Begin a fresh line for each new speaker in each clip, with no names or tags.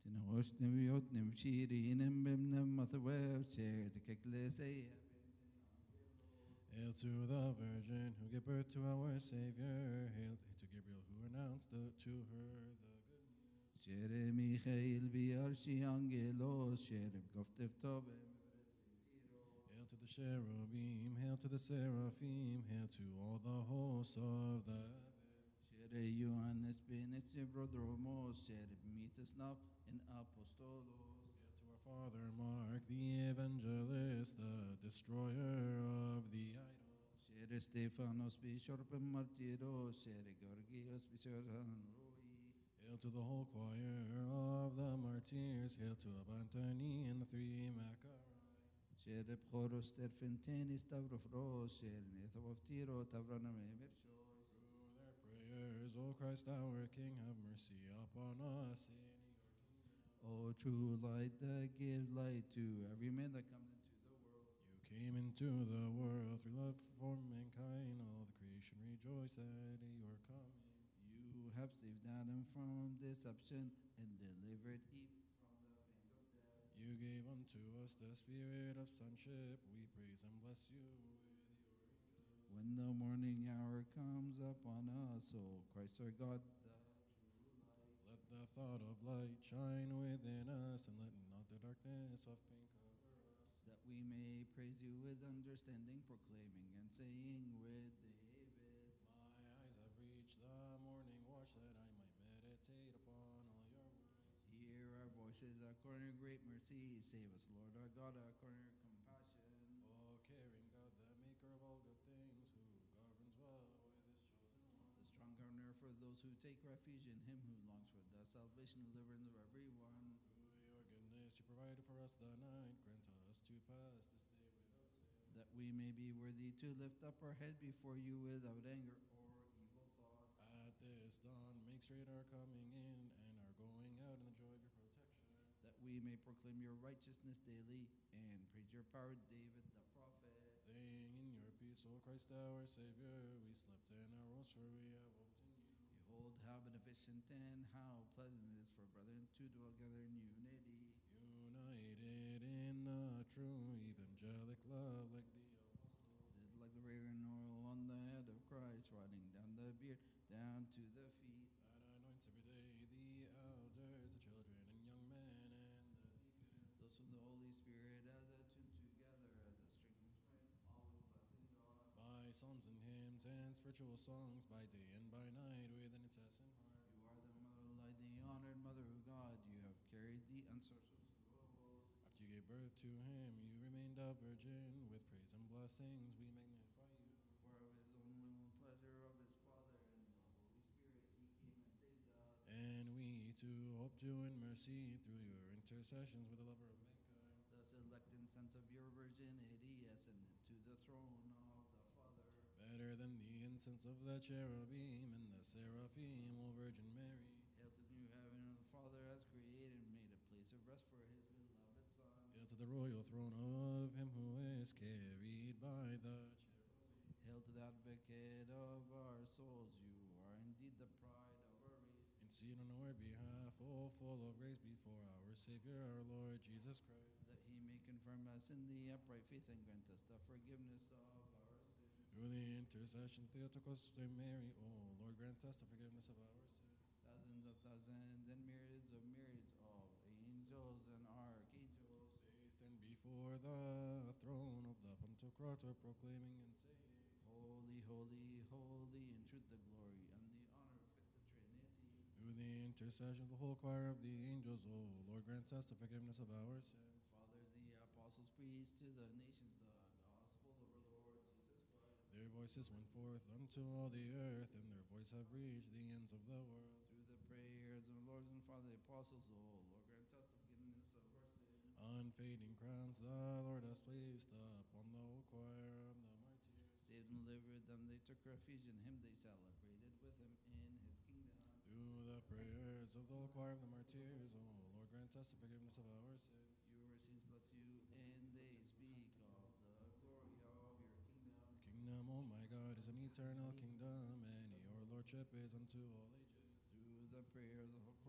تنوشنا بيوتنا بشيرين بمنا مثواب شير تككلسي.
Hail to the Virgin who gave birth to our Savior. Hail to Gabriel who announced to her the good news.
شير ميخائيل بيارشي أنجيلوس شير بقفتف طابة.
Hail to the cherubim, hail to the seraphim, hail to all the hosts of the heavens.
شير يوحنس بنتش برودروموس شير بميتس ناب إن أبوستولوس.
Hail to our father Mark, the evangelist, the destroyer of the idols.
شير ستيفانوس بشرب مارتيروس شير جورجيوس بشرحان روي.
Hail to the whole choir of the martyrs, hail to Abantani and the three Macharai.
شير بخوروس ترفنتيني ستافروفروس شير نيثوفتيرو تفرانا ميمرشوس.
Through their prayers, O Christ our King, have mercy upon us in your kingdom.
O true light that gives light to every man that comes into the world.
You came into the world through love for mankind, all the creation rejoice at your coming.
You have saved Adam from deception and delivered Eve from the pains of death.
You gave unto us the spirit of sonship, we praise and bless you with your angels.
When the morning hour comes upon us, O Christ our God, the true light.
Let the thought of light shine within us, and let not the darkness of pain cover us.
That we may praise you with understanding, proclaiming and saying with David.
My eyes have reached the morning watch, that I might meditate upon all your words.
Hear our voices according to great mercy. Save us, Lord our God, according to your compassion.
O caring God, the maker of all good things, who governs well with his chosen ones.
The strong governor for those who take refuge in him, who longs for the salvation and deliverance of everyone.
Through your goodness, you provided for us the night. Grant us to pass this day without sin.
That we may be worthy to lift up our head before you without anger or evil thoughts.
At this dawn, make straight our coming in and our going out in the joy of your protection.
That we may proclaim your righteousness daily and praise your power, David the prophet.
Saying in your peace, O Christ our Savior, we slept and arose, for we have hoped in you.
Behold, how beneficent and how pleasant it is for brethren to dwell together in unity.
United in the true evangelic love, like the apostles.
It is like the raven oil on the head of Christ, running down the beard, down to the feet.
That anoints every day the elders, the children and young men, and the deacons.
Those from the Holy Spirit as attuned together as a string friend, always blessing God.
By psalms and hymns and spiritual songs, by day and by night, with an incessant heart.
You are the mother of light, the honored mother of God. You have carried the unsearchable logos.
After you gave birth to him, you remained a virgin. With praise and blessings, we magnify you.
For of his own will and pleasure of his Father and the Holy Spirit, he came and saved us.
And we too hope to in mercy through your intercessions with the lover of mankind.
Thus elect and sense of your virginity, ascended to the throne of the Father.
Better than the incense of the cherubim and the seraphim, O Virgin Mary.
Hail to the new heaven and the Father has created and made a place of rest for his beloved Son.
Hail to the royal throne of him who is carried by the cherubim.
Hail to the advocate of our souls. You are indeed the pride of our race.
Intercede on our behalf, O full of grace, before our Savior, our Lord Jesus Christ.
That he may confirm us in the upright faith and grant us the forgiveness of our sins.
Through the intercession of Theotokos and Mary, O Lord, grant us the forgiveness of our sins.
Thousands of thousands and myriads of myriads of angels and archangels.
They stand before the throne of the Pantocrator, proclaiming and saying,
Holy, holy, holy, in truth the glory and the honor fit the Trinity.
through the intercession of the whole choir of the angels, O Lord, grant us the forgiveness of our sins.
Fathers, the apostles preached to the nations the gospel of our Lord Jesus Christ.
Their voices went forth unto all the earth, and their voice have reached the ends of the world.
Through the prayers of our Lord and Father, the apostles, O Lord, grant us the forgiveness of our sins.
Unfading crowns the Lord has placed upon the whole choir of the martyrs.
Saved and delivered them, they took refuge in him, they celebrated with him in his kingdom.
Through the prayers of the whole choir of the martyrs, O Lord, grant us the forgiveness of our sins.
Your saints bless you, and they speak of the glory of your kingdom.
Your kingdom, O my God, is an eternal kingdom, and your lordship is unto all ages.
Through the prayers of the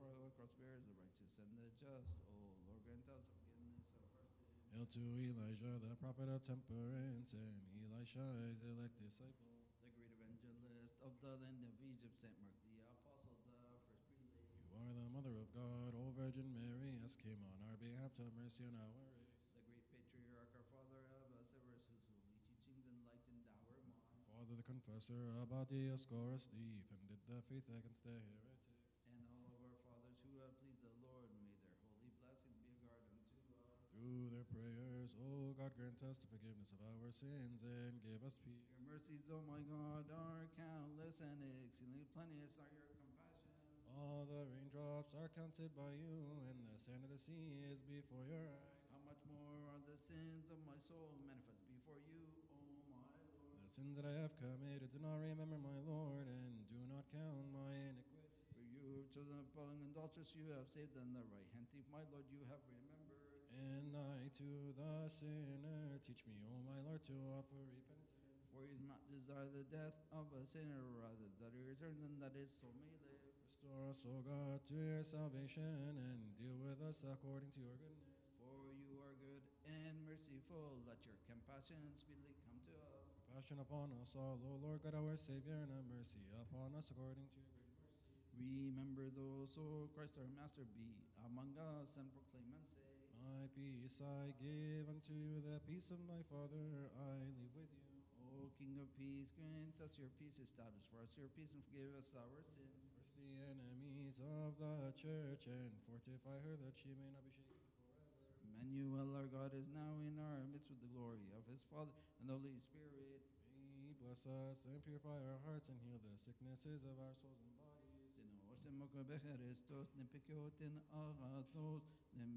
for the cross bears the righteous and the just. O Lord, grant us forgiveness of our sins.
Hail to Elijah, the prophet of temperance, and Elisha, his elect disciple.
The great evangelist of the land of Egypt, Saint Mark the Apostle, the first prelate.
You are the mother of God, O Virgin Mary, as came on our behalf to have mercy on our race.
The great patriarch, our father Severus, whose holy teachings enlightened our minds.
Father the confessor, Abba Dioscorus, defended the faith against the heretics.
And all of our fathers who have pleased the Lord, may their holy blessings be a guard unto us.
Through their prayers, O God, grant us the forgiveness of our sins and give us peace.
Your mercies, O my God, are countless and exceedingly plenteous are your compassions.
All the raindrops are counted by you, and the sand of the sea is before your eyes.
How much more are the sins of my soul manifest before you, O my Lord?
The sins that I have committed, do not remember, my Lord, and do not count my iniquity.
For you, children of Pauline and adulteress, you have saved, and the right hand thief, my Lord, you have remembered.
And I to the sinner, teach me, O my Lord, to offer repentance.
For you do not desire the death of a sinner, rather that he return than that his soul may live.
Restore us, O God, to your salvation, and deal with us according to your goodness.
For you are good and merciful, let your compassion speedily come to us.
Compassion upon us all, O Lord God, our Savior, and have mercy upon us according to your great mercy.
Remember those, O Christ our Master, be among us and proclaim and say,
My peace I give unto you, the peace of my Father I leave with you.
O King of peace, grant us your peace, establish for us your peace, and forgive us our sins.
Curse the enemies of the church, and fortify her that she may not be shaken forever.
Emmanuel, our God, is now in our midst with the glory of his Father and the Holy Spirit.
May he bless us and purify our hearts and heal the sicknesses of our souls and bodies.
Sinooshtem becherestos, nepikiotin agathos,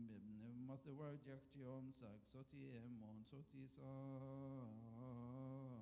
nembibnem mathewarjaktiom saxotiemon sotisai.